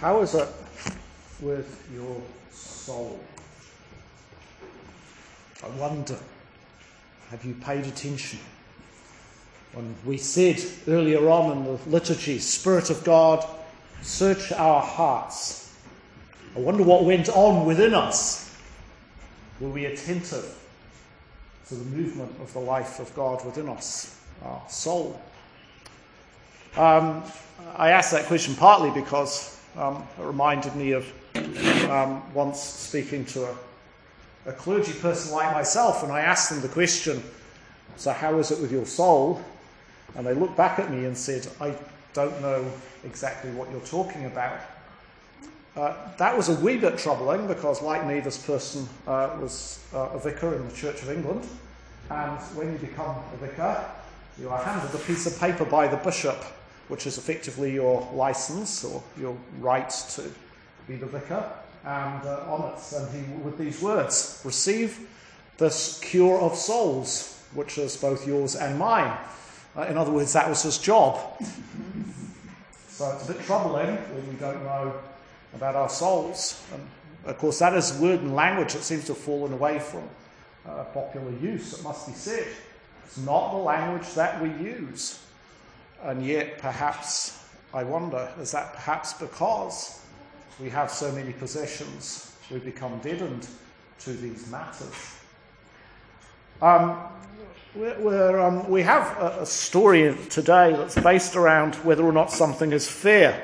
How is it with your soul? I wonder, have you paid attention? When we said earlier on in the liturgy, Spirit of God, search our hearts. I wonder what went on within us. Were we attentive to the movement of the life of God within us, our soul? I asked that question partly because it reminded me of once speaking to a clergy person like myself, and I asked them the question, so how is it with your soul? And they looked back at me and said, I don't know exactly what you're talking about. That was a wee bit troubling because, like me, this person was a vicar in the Church of England. And when you become a vicar, you are handed a piece of paper by the bishop, which is effectively your license or your right to be the vicar. And on it, and he with these words, receive this cure of souls, which is both yours and mine. In other words, that was his job. So it's a bit troubling when we don't know about our souls. And of course, that is word and language that seems to have fallen away from popular use, it must be said. It's not the language that we use. And yet, perhaps, I wonder, is that perhaps because we have so many possessions, we become deadened to these matters? We have a story today that's based around whether or not something is fair.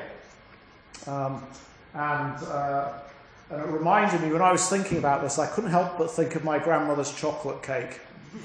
And it reminded me, when I was thinking about this, I couldn't help but think of my grandmother's chocolate cake.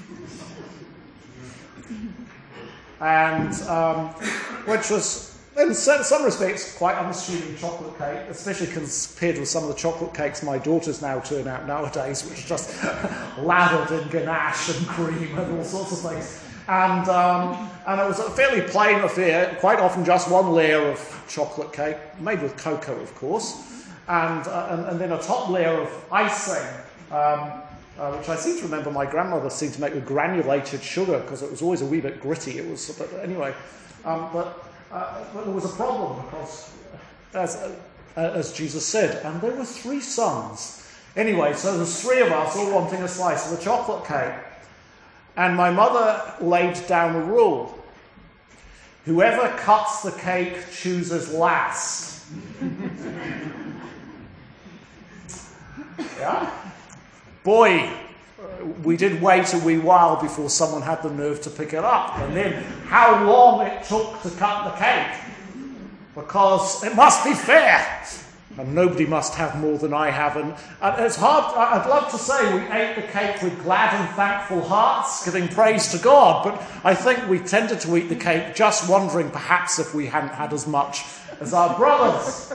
And which was, in some respects, quite unassuming chocolate cake, especially compared with some of the chocolate cakes my daughters now turn out nowadays, which are just lathered in ganache and cream and all sorts of things. And it was a fairly plain affair, quite often just one layer of chocolate cake, made with cocoa, of course, and then a top layer of icing, which I seem to remember my grandmother seemed to make with granulated sugar because it was always a wee bit gritty. It was, but anyway, but there was a problem because, as Jesus said, and there were 3 sons. Anyway, so there's 3 of us all wanting a slice of the chocolate cake. And my mother laid down a rule. Whoever cuts the cake chooses last. Yeah? Boy, we did wait a wee while before someone had the nerve to pick it up. And then how long it took to cut the cake. Because it must be fair. And nobody must have more than I have. And it's hard, I'd love to say we ate the cake with glad and thankful hearts, giving praise to God. But I think we tended to eat the cake just wondering perhaps if we hadn't had as much as our brothers.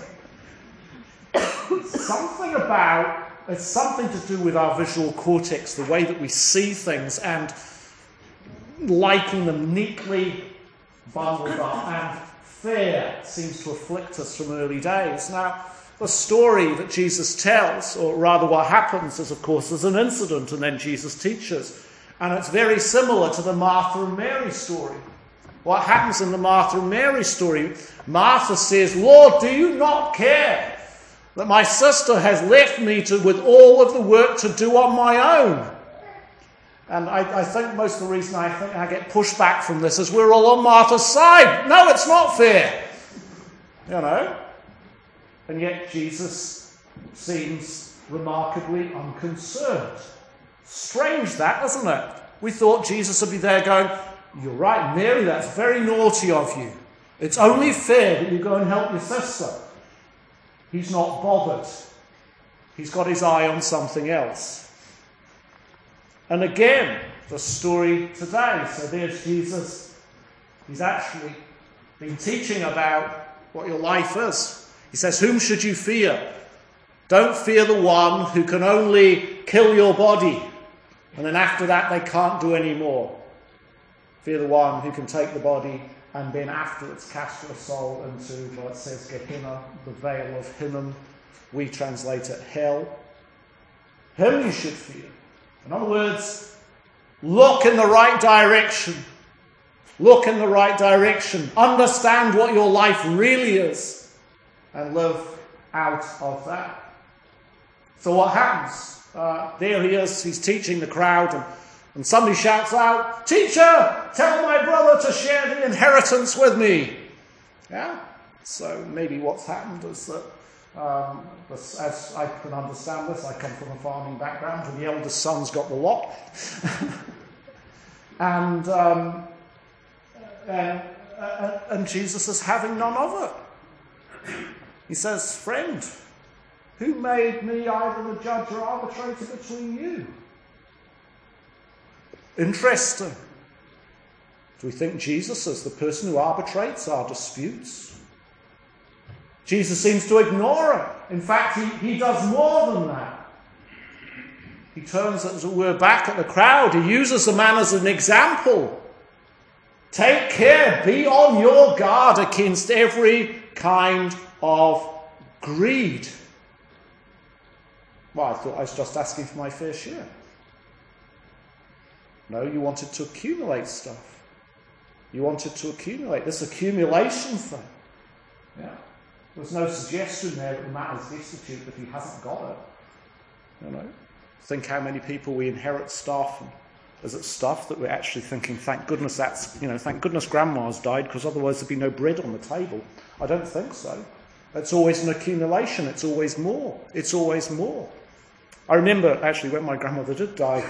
It's something to do with our visual cortex, the way that we see things and liking them neatly bundled up. And fear seems to afflict us from early days. Now, the story that Jesus tells, or rather what happens is, of course, there's an incident and then Jesus teaches. And it's very similar to the Martha and Mary story. What happens in the Martha and Mary story? Martha says, Lord, do you not care that my sister has left me with all of the work to do on my own? And I think most of the reason I think I get pushed back from this is we're all on Martha's side. No, it's not fair. You know? And yet Jesus seems remarkably unconcerned. Strange that, isn't it? We thought Jesus would be there going, you're right, Mary, that's very naughty of you. It's only fair that you go and help your sister. He's not bothered. He's got his eye on something else. And again, the story today. So there's Jesus. He's actually been teaching about what your life is. He says, whom should you fear? Don't fear the one who can only kill your body. And then after that, they can't do any more. Fear the one who can take the body and then afterwards cast your soul into, well, it says Gehenna, the vale of Hinnom. We translate it hell. Him you should fear. In other words, look in the right direction. Look in the right direction. Understand what your life really is. And live out of that. So what happens? There he is, he's teaching the crowd, and somebody shouts out, "Teacher, tell my brother to share the inheritance with me." Yeah? So maybe what's happened is that, as I can understand this, I come from a farming background, and the eldest son's got the lot. And Jesus is having none of it. He says, "Friend, who made me either the judge or arbitrator between you?" Interesting. Do we think Jesus is the person who arbitrates our disputes? Jesus seems to ignore it. In fact, he does more than that. He turns, as it were, back at the crowd. He uses the man as an example. Take care, be on your guard against every kind of greed. Well, I thought I was just asking for my fair share. No, you wanted to accumulate stuff. You wanted to accumulate. This accumulation thing. Yeah. There's no suggestion there that the man is destitute if he hasn't got it. You know? Think how many people we inherit stuff, and is it stuff that we're actually thinking, thank goodness thank goodness grandma's died, because otherwise there'd be no bread on the table. I don't think so. It's always an accumulation. It's always more. It's always more. I remember, actually, when my grandmother did die,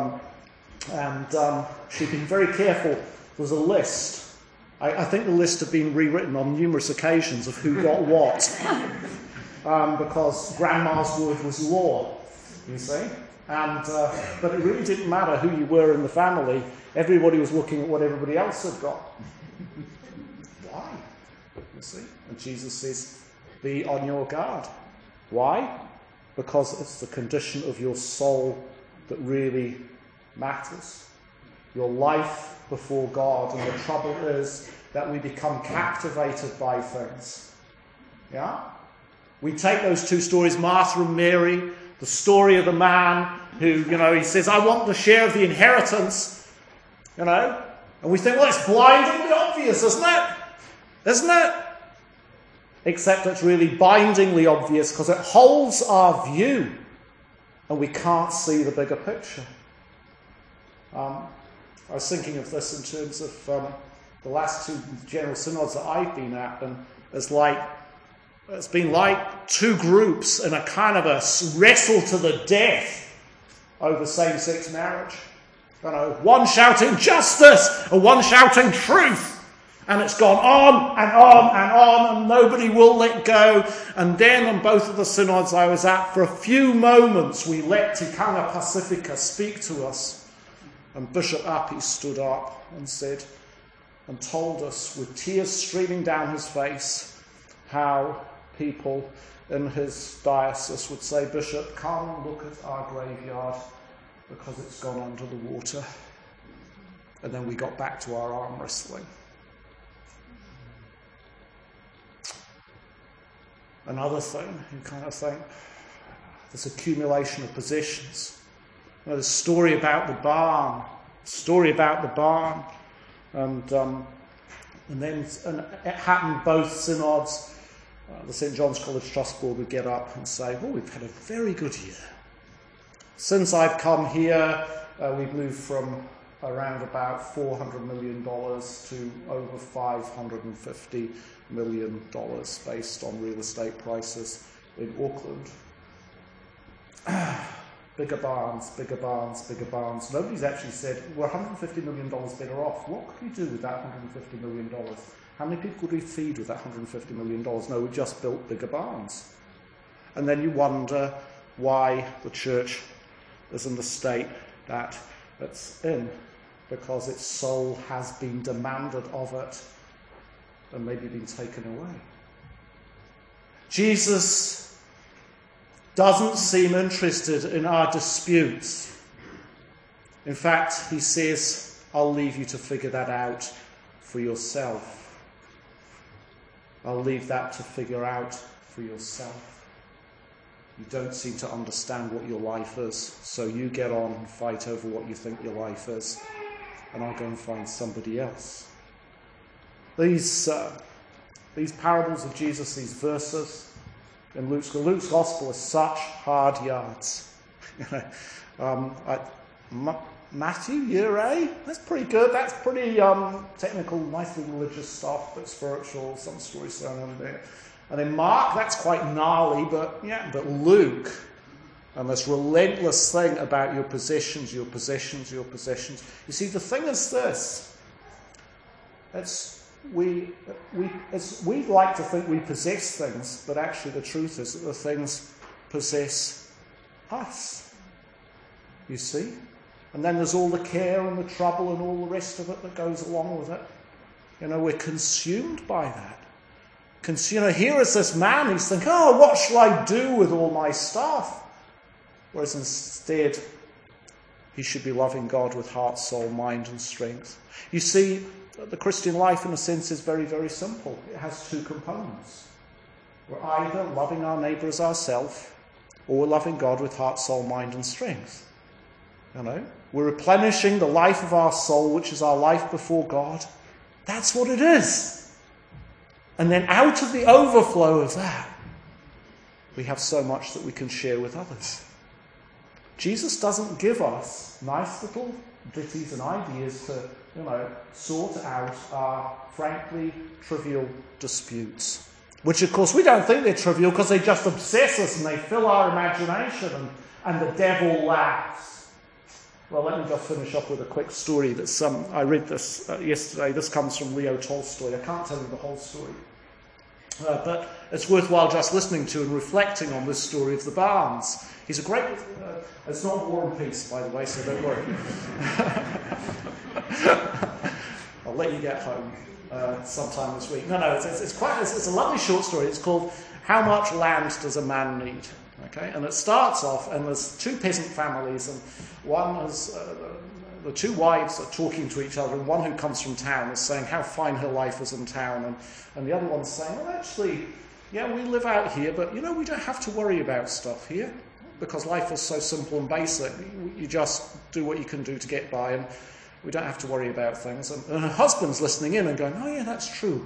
she'd been very careful. There was a list. I think the list had been rewritten on numerous occasions of who got what, because grandma's word was law, you see. But it really didn't matter who you were in the family. Everybody was looking at what everybody else had got. Why? You see? And Jesus says, be on your guard. Why? Because it's the condition of your soul that really matters. Your life before God. And the trouble is that we become captivated by things. Yeah? We take those two stories, Martha and Mary, the story of the man who, he says, I want the share of the inheritance, and we think, well, it's blindingly obvious, isn't it? Isn't it? Except it's really bindingly obvious because it holds our view and we can't see the bigger picture. I was thinking of this in terms of the last two general synods that I've been at, and it's been like two groups in a kind of a wrestle to the death over same-sex marriage. One shouting justice and one shouting truth. And it's gone on and on and on, and nobody will let go. And then on both of the synods I was at, for a few moments we let Te Kanga Pacifica speak to us. And Bishop Api stood up and said, and told us with tears streaming down his face, how people in his diocese would say, Bishop, come and look at our graveyard because it's gone under the water. And then we got back to our arm wrestling. Another thing, you kind of think, this accumulation of possessions. There's a story about the barn. And it happened both synods. The St. John's College Trust Board would get up and say, we've had a very good year. Since I've come here, we've moved from around about $400 million to over $550 million based on real estate prices in Auckland. Bigger barns, bigger barns, bigger barns. Nobody's actually said, we're $150 million better off. What could we do with that $150 million? How many people could we feed with that $150 million? No, we just built bigger barns. And then you wonder why the church is in the state that it's in, because its soul has been demanded of it and maybe been taken away. Jesus doesn't seem interested in our disputes. In fact, he says, I'll leave you to figure that out for yourself. I'll leave that to figure out for yourself. You don't seem to understand what your life is, so you get on and fight over what you think your life is, and I'll go and find somebody else. These parables of Jesus, these verses, in Luke's gospel is such hard yards. Matthew, year A, that's pretty good. That's pretty technical, nicely religious stuff, but spiritual, some stories thrown in there. And in Mark, that's quite gnarly, but Luke, and this relentless thing about your possessions. You see, the thing is this. We like to think we possess things, but actually the truth is that the things possess us. You see? And then there's all the care and the trouble and all the rest of it that goes along with it. We're consumed by that. Here is this man, he's thinking, what shall I do with all my stuff? Whereas instead, he should be loving God with heart, soul, mind and strength. You see, the Christian life, in a sense, is very, very simple. It has two components. We're either loving our neighbour as ourselves, or we're loving God with heart, soul, mind and strength. We're replenishing the life of our soul, which is our life before God. That's what it is. And then out of the overflow of that, we have so much that we can share with others. Jesus doesn't give us nice little ditties and ideas to, sort out our frankly trivial disputes. Which, of course, we don't think they're trivial because they just obsess us and they fill our imagination and the devil laughs. Well, let me just finish up with a quick story. I read this yesterday. This comes from Leo Tolstoy. I can't tell you the whole story. But it's worthwhile just listening to and reflecting on this story of the barns. He's a great... it's not War and Peace, by the way, so don't worry. I'll let you get home sometime this week. No, it's a lovely short story. It's called How Much Land Does a Man Need? Okay, and it starts off, and there's two peasant families, and one is the two wives are talking to each other, and one who comes from town is saying how fine her life is in town, and the other one's saying, well, actually, we live out here, but we don't have to worry about stuff here because life is so simple and basic. You just do what you can do to get by, and we don't have to worry about things. And her husband's listening in and going, oh yeah, that's true.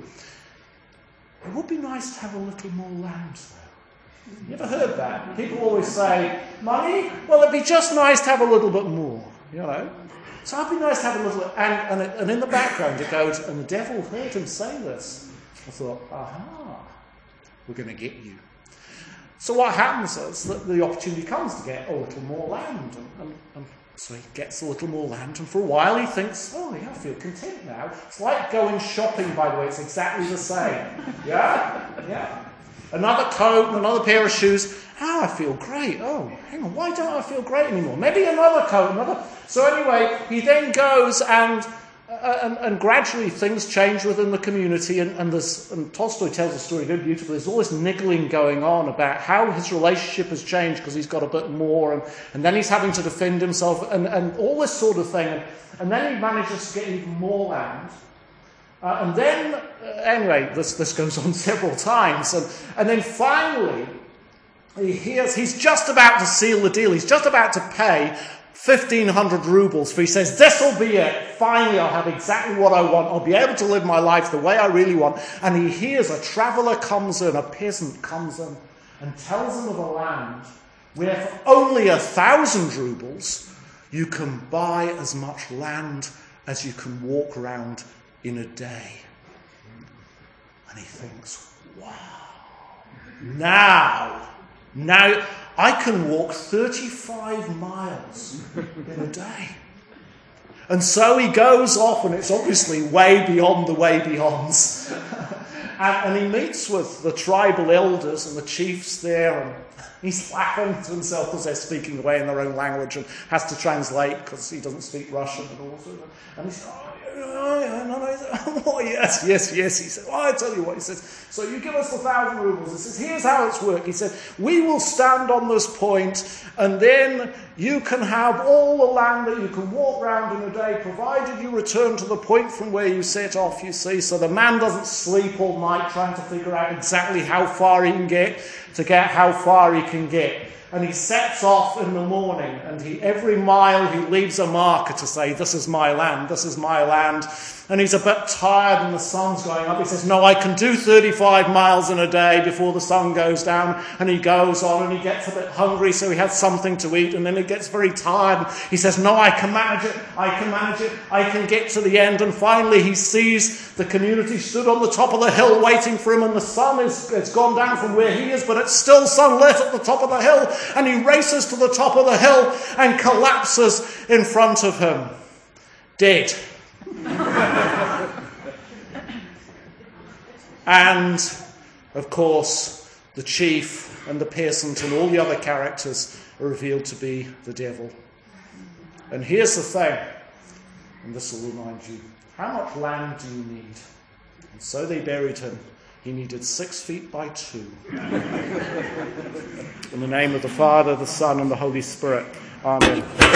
It would be nice to have a little more land, though. You ever heard that? People always say, money? Well, it'd be just nice to have a little bit more, So it'd be nice to have a little... And in the background it goes, and the devil heard him say this. I thought, aha, we're going to get you. So what happens is that the opportunity comes to get a little more land. And so he gets a little more land, and for a while he thinks, oh, yeah, I feel content now. It's like going shopping, by the way. It's exactly the same. Yeah. Another coat and another pair of shoes. I feel great. Oh, hang on, why don't I feel great anymore? Maybe another coat, So anyway, he then goes and gradually things change within the community, and Tolstoy tells the story very beautifully. There's all this niggling going on about how his relationship has changed because he's got a bit more, and then he's having to defend himself, and all this sort of thing. And then he manages to get even more land. And then, anyway, this goes on several times. And then finally, he's just about to seal the deal. He's just about to pay 1,500 rubles. For he says, this will be it. Finally, I'll have exactly what I want. I'll be able to live my life the way I really want. And he hears a traveller comes in, a peasant comes in, and tells him of a land where for only 1,000 rubles, you can buy as much land as you can walk around in a day. And he thinks, wow, now I can walk 35 miles in a day. And so he goes off, and it's obviously way beyond the way beyonds. and he meets with the tribal elders and the chiefs there, and he's laughing to himself because they're speaking away in their own language and has to translate because he doesn't speak Russian at all. And he's oh, yes, he said, I tell you what, he says, so you give us 1,000 rubles. He says, here's how it's worked. He said, we will stand on this point, and then you can have all the land that you can walk around in a day, provided you return to the point from where you set off, you see. So the man doesn't sleep all night trying to figure out exactly how far he can get to get how far he can get. And he sets off in the morning, and every mile he leaves a marker to say, this is my land, this is my land. And he's a bit tired and the sun's going up. He says, no, I can do 35 miles in a day before the sun goes down. And he goes on and he gets a bit hungry, so he has something to eat. And then he gets very tired. He says, no, I can manage it. I can manage it. I can get to the end. And finally he sees the community stood on the top of the hill waiting for him. And the sun has gone down from where he is, but it's still sunlit at the top of the hill. And he races to the top of the hill and collapses in front of him. Dead. And, of course, the chief and the peasant and all the other characters are revealed to be the devil. And here's the thing, and this will remind you, how much land do you need? And so they buried him. He needed 6 feet by 2. In the name of the Father, the Son, and the Holy Spirit. Amen.